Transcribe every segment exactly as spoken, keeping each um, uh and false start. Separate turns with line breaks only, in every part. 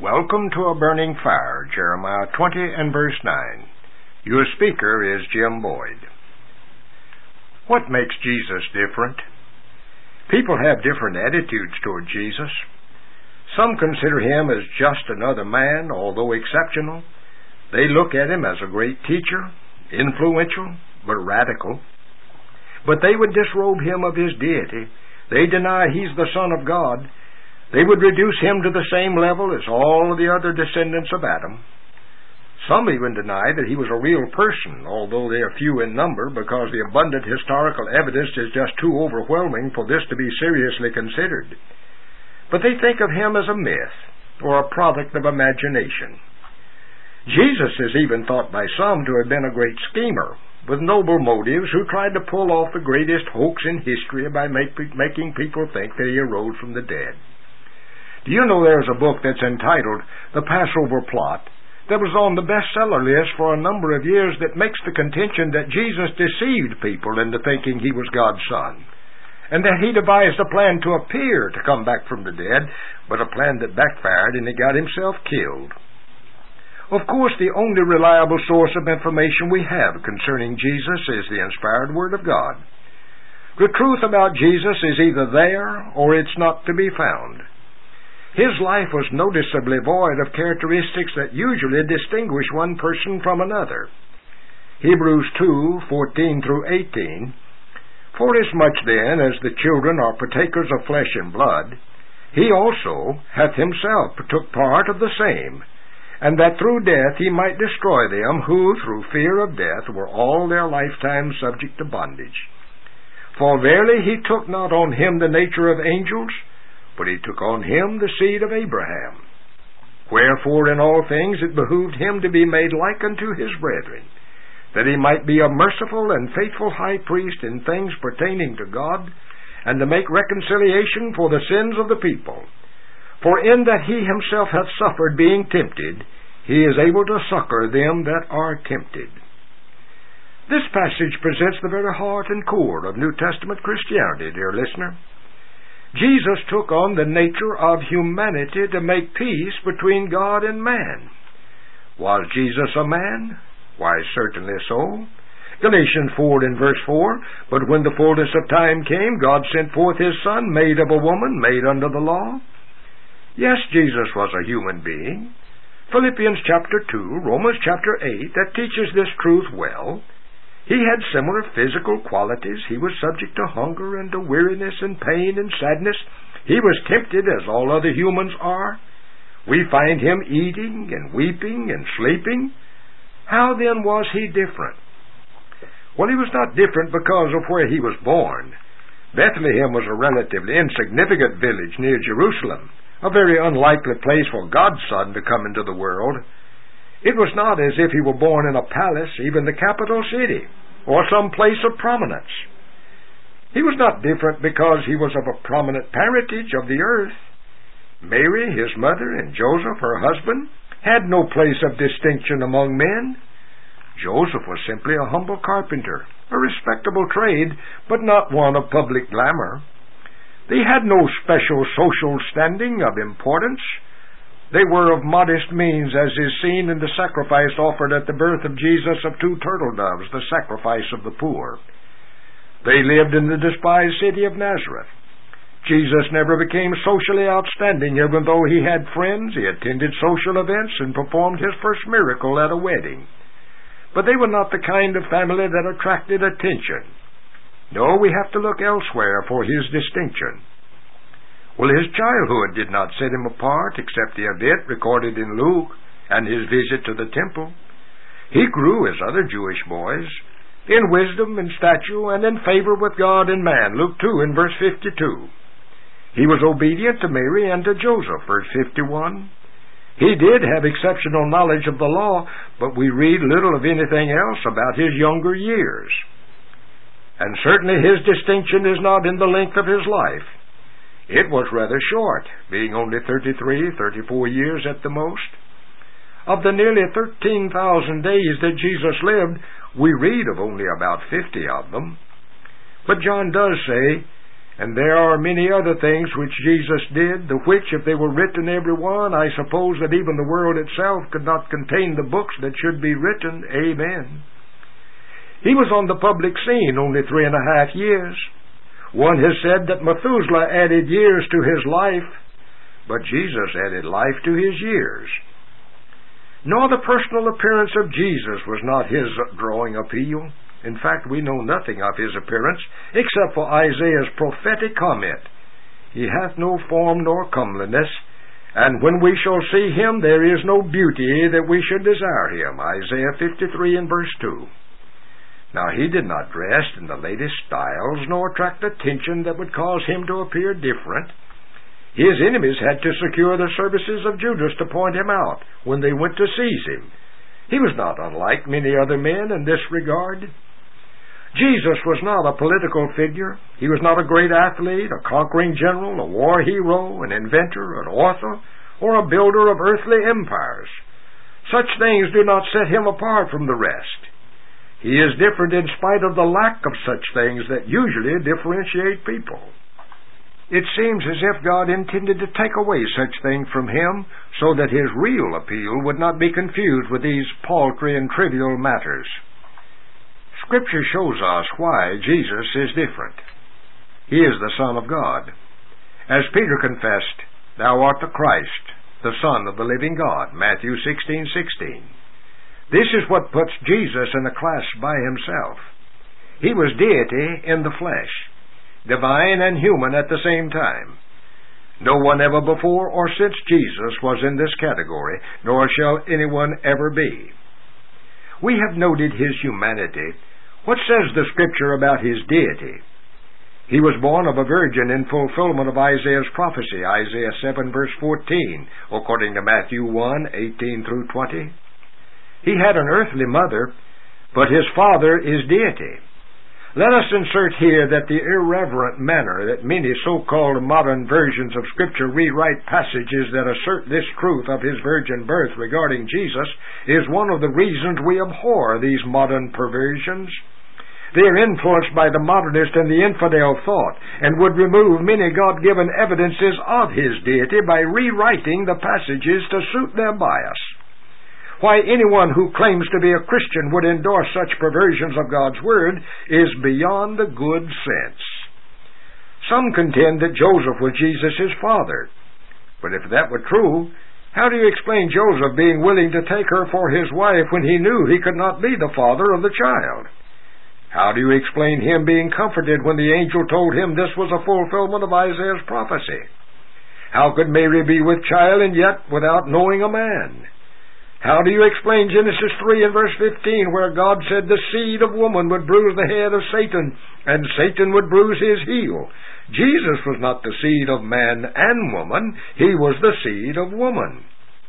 Welcome to a burning fire, Jeremiah twenty and verse nine. Your speaker is Jim Boyd. What makes Jesus different? People have different attitudes toward Jesus. Some consider him as just another man, although exceptional. They look at him as a great teacher, influential, but radical. But they would disrobe him of his deity. They deny he's the Son of God. They would reduce him to the same level as all of the other descendants of Adam. Some even deny that he was a real person, although they are few in number because the abundant historical evidence is just too overwhelming for this to be seriously considered. But they think of him as a myth or a product of imagination. Jesus is even thought by some to have been a great schemer with noble motives who tried to pull off the greatest hoax in history by make, making people think that he arose from the dead. Do you know there's a book that's entitled The Passover Plot that was on the bestseller list for a number of years that makes the contention that Jesus deceived people into thinking he was God's Son, and that he devised a plan to appear to come back from the dead, but a plan that backfired and he got himself killed. Of course, the only reliable source of information we have concerning Jesus is the inspired Word of God. The truth about Jesus is either there or it's not to be found. His life was noticeably void of characteristics that usually distinguish one person from another. Hebrews two, fourteen through eighteen, Forasmuch then as the children are partakers of flesh and blood, he also hath himself took part of the same, and that through death he might destroy them who through fear of death were all their lifetime subject to bondage. For verily he took not on him the nature of angels, but he took on him the seed of Abraham. Wherefore in all things it behooved him to be made like unto his brethren, that he might be a merciful and faithful high priest in things pertaining to God, and to make reconciliation for the sins of the people. For in that he himself hath suffered being tempted, he is able to succor them that are tempted. This passage presents the very heart and core of New Testament Christianity, dear listener. Jesus took on the nature of humanity to make peace between God and man. Was Jesus a man? Why, certainly so. Galatians four and verse four, But when the fullness of time came, God sent forth his Son, made of a woman, made under the law. Yes, Jesus was a human being. Philippians chapter two, Romans chapter eight, that teaches this truth well. He had similar physical qualities. He was subject to hunger and to weariness and pain and sadness. He was tempted as all other humans are. We find him eating and weeping and sleeping. How then was he different? Well, he was not different because of where he was born. Bethlehem was a relatively insignificant village near Jerusalem, a very unlikely place for God's Son to come into the world. It was not as if he were born in a palace, even the capital city, or some place of prominence. He was not different because he was of a prominent parentage of the earth. Mary, his mother, and Joseph, her husband, had no place of distinction among men. Joseph was simply a humble carpenter, a respectable trade, but not one of public glamour. They had no special social standing of importance. They were of modest means, as is seen in the sacrifice offered at the birth of Jesus of two turtle doves, the sacrifice of the poor. They lived in the despised city of Nazareth. Jesus never became socially outstanding, even though he had friends, he attended social events, and performed his first miracle at a wedding. But they were not the kind of family that attracted attention. No, we have to look elsewhere for his distinction. Well, his childhood did not set him apart, except the event recorded in Luke and his visit to the temple. He grew as other Jewish boys, in wisdom and stature and in favor with God and man, Luke two and verse fifty-two. He was obedient to Mary and to Joseph, verse fifty-one. He did have exceptional knowledge of the law, but we read little of anything else about his younger years. And certainly his distinction is not in the length of his life. It was rather short, being only thirty-three, thirty-four years at the most. Of the nearly thirteen thousand days that Jesus lived, we read of only about fifty of them. But John does say, And there are many other things which Jesus did, the which, if they were written every one, I suppose that even the world itself could not contain the books that should be written. Amen. He was on the public scene only three and a half years. One has said that Methuselah added years to his life, but Jesus added life to his years. Nor the personal appearance of Jesus was not his drawing appeal. In fact, we know nothing of his appearance, except for Isaiah's prophetic comment, He hath no form nor comeliness, and when we shall see him, there is no beauty that we should desire him. Isaiah fifty-three and verse two. Now, he did not dress in the latest styles, nor attract attention that would cause him to appear different. His enemies had to secure the services of Judas to point him out when they went to seize him. He was not unlike many other men in this regard. Jesus was not a political figure. He was not a great athlete, a conquering general, a war hero, an inventor, an author, or a builder of earthly empires. Such things do not set him apart from the rest. He is different in spite of the lack of such things that usually differentiate people. It seems as if God intended to take away such things from him so that his real appeal would not be confused with these paltry and trivial matters. Scripture shows us why Jesus is different. He is the Son of God. As Peter confessed, Thou art the Christ, the Son of the living God, Matthew sixteen sixteen. This is what puts Jesus in a class by himself. He was deity in the flesh, divine and human at the same time. No one ever before or since Jesus was in this category, nor shall anyone ever be. We have noted his humanity. What says the Scripture about his deity? He was born of a virgin in fulfillment of Isaiah's prophecy, Isaiah seven verse fourteen, according to Matthew one eighteen through twenty. He had an earthly mother, but his father is deity. Let us insert here that the irreverent manner that many so-called modern versions of Scripture rewrite passages that assert this truth of his virgin birth regarding Jesus is one of the reasons we abhor these modern perversions. They are influenced by the modernist and the infidel thought, and would remove many God-given evidences of his deity by rewriting the passages to suit their bias. Why anyone who claims to be a Christian would endorse such perversions of God's Word is beyond the good sense. Some contend that Joseph was Jesus' father. But if that were true, how do you explain Joseph being willing to take her for his wife when he knew he could not be the father of the child? How do you explain him being comforted when the angel told him this was a fulfillment of Isaiah's prophecy? How could Mary be with child and yet without knowing a man? How do you explain Genesis three and verse fifteen, where God said the seed of woman would bruise the head of Satan, and Satan would bruise his heel? Jesus was not the seed of man and woman. He was the seed of woman.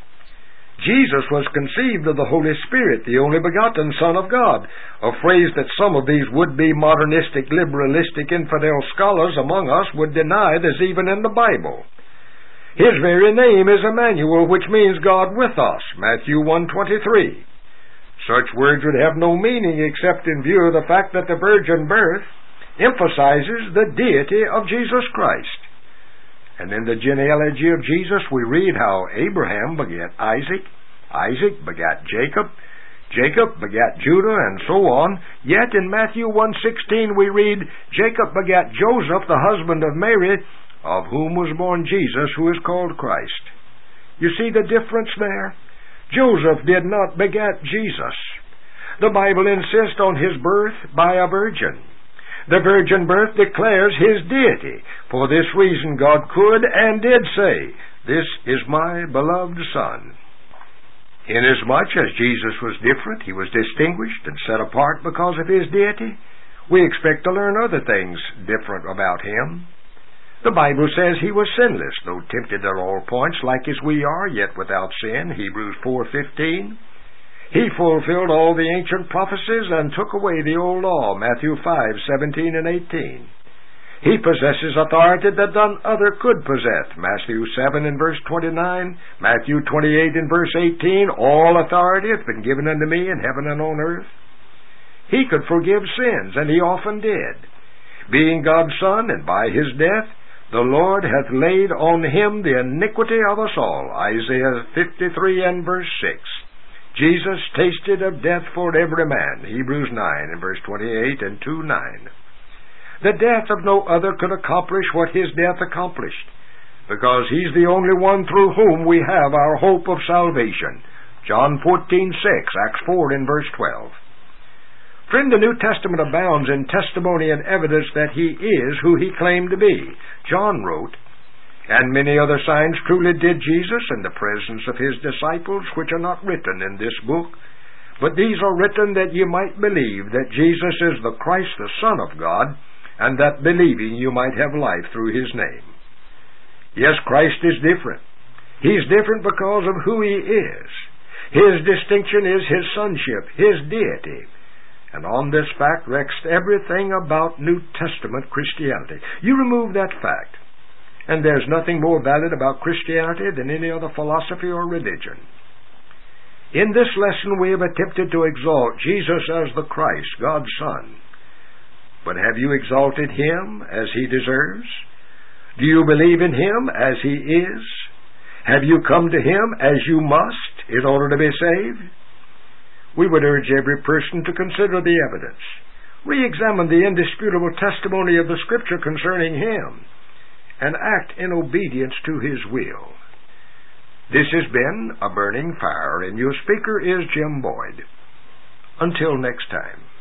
Jesus was conceived of the Holy Spirit, the only begotten Son of God, a phrase that some of these would-be modernistic, liberalistic, infidel scholars among us would deny is even in the Bible. His very name is Emmanuel, which means God with us, Matthew one twenty-three. Such words would have no meaning except in view of the fact that the virgin birth emphasizes the deity of Jesus Christ. And in the genealogy of Jesus, we read how Abraham begat Isaac, Isaac begat Jacob, Jacob begat Judah, and so on. Yet in Matthew one sixteen we read, Jacob begat Joseph, the husband of Mary, of whom was born Jesus, who is called Christ. You see the difference there? Joseph did not begat Jesus. The Bible insists on his birth by a virgin. The virgin birth declares his deity. For this reason God could and did say, This is my beloved Son. Inasmuch as Jesus was different, he was distinguished and set apart because of his deity, we expect to learn other things different about him. The Bible says he was sinless, though tempted at all points like as we are, yet without sin, Hebrews four fifteen. He fulfilled all the ancient prophecies and took away the old law, Matthew five seventeen and eighteen. He possesses authority that none other could possess, Matthew seven and verse twenty-nine, Matthew twenty-eight and verse eighteen. All authority hath been given unto me in heaven and on earth. He could forgive sins, and he often did. being God's Son, and by his death the Lord hath laid on him the iniquity of us all. Isaiah fifty-three and verse six. Jesus tasted of death for every man. Hebrews nine and verse twenty-eight and two nine. The death of no other could accomplish what his death accomplished, because he's the only one through whom we have our hope of salvation. John fourteen six, Acts four and verse twelve. Friend, the New Testament abounds in testimony and evidence that he is who he claimed to be. John wrote, "And many other signs truly did Jesus in the presence of his disciples, which are not written in this book. But these are written that ye might believe that Jesus is the Christ, the Son of God, and that believing you might have life through his name." Yes, Christ is different. He's different because of who he is. His distinction is his sonship, his deity. And on this fact rests everything about New Testament Christianity. You remove that fact, and there's nothing more valid about Christianity than any other philosophy or religion. In this lesson we have attempted to exalt Jesus as the Christ, God's Son. But have you exalted him as he deserves? Do you believe in him as he is? Have you come to him as you must in order to be saved? We would urge every person to consider the evidence, re-examine the indisputable testimony of the Scripture concerning him, and act in obedience to his will. This has been A Burning Fire, and your speaker is Jim Boyd. Until next time.